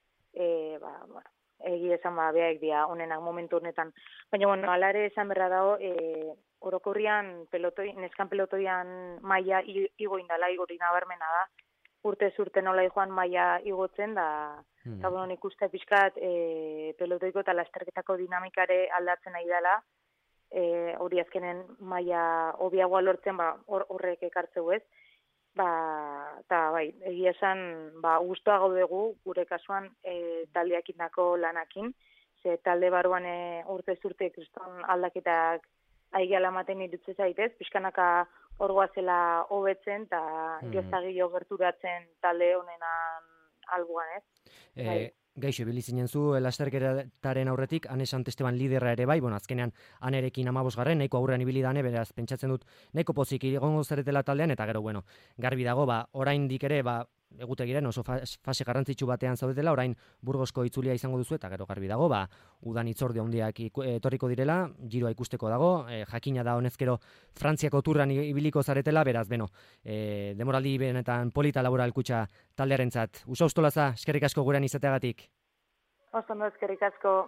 egi esan, behaik dira, onenak momentu honetan. Baina, bueno, alare esan berra dago, orokorrian, neskan pelotoian maila igo indala, igori nabarmena da, urte zurte nola joan maila igotzen, da, eta, bueno, nik uste pixkat, pelotoiko eta lasterketako dinamikare aldatzen nahi dela, hori azkenen maila hobiagoa lortzen, horrek ekartzeu ez, eta bai, egia esan, guztua gaudegu, gure kasuan, taldeak indako lanakin, ze talde baruan urte zurte kriston aldaketak aigeala ematen irutze zaitez, pixkanaka orgoa zela hobetzen, eta jozagio gerturatzen talde honenan albuan ez. Gaixo, ibili zinen zu lasterketaren aurretik, Ane Santesteban liderra ere bai, bueno, azkenean Anerekin 15, nahiko aurrean ibili dane, beraz, pentsatzen dut, nahiko pozik egongo zaretela taldean, eta gero, bueno, garbi dago, oraindik ere, egutegiren oso fase garrantzitsu batean zaudetela, orain Burgosko itzulia izango duzu, eta gero garbi dago, udan itzorde handiak etorriko direla, giroa ikusteko dago, jakina da honezkero Frantziako turran ibiliko zaretela, beraz, demoraldi benetan polita laboral kutxa taldearentzat. Usa ustolaza, eskerrik asko gurean izateagatik. Oso ondo, eskerrik asko.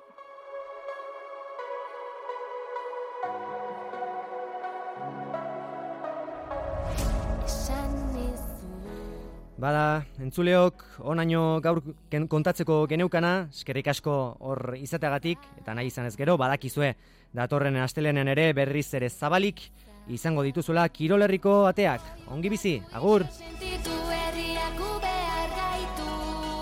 Bada, entzuleok, onaino gaur kontatzeko geneukana, eskerrik asko hor izateagatik, eta nahi izan ez gero, badakizue, datorren astelenean ere berriz ere zabalik izango dituzula Kirol Herriko ateak. Ongi bizi, agur!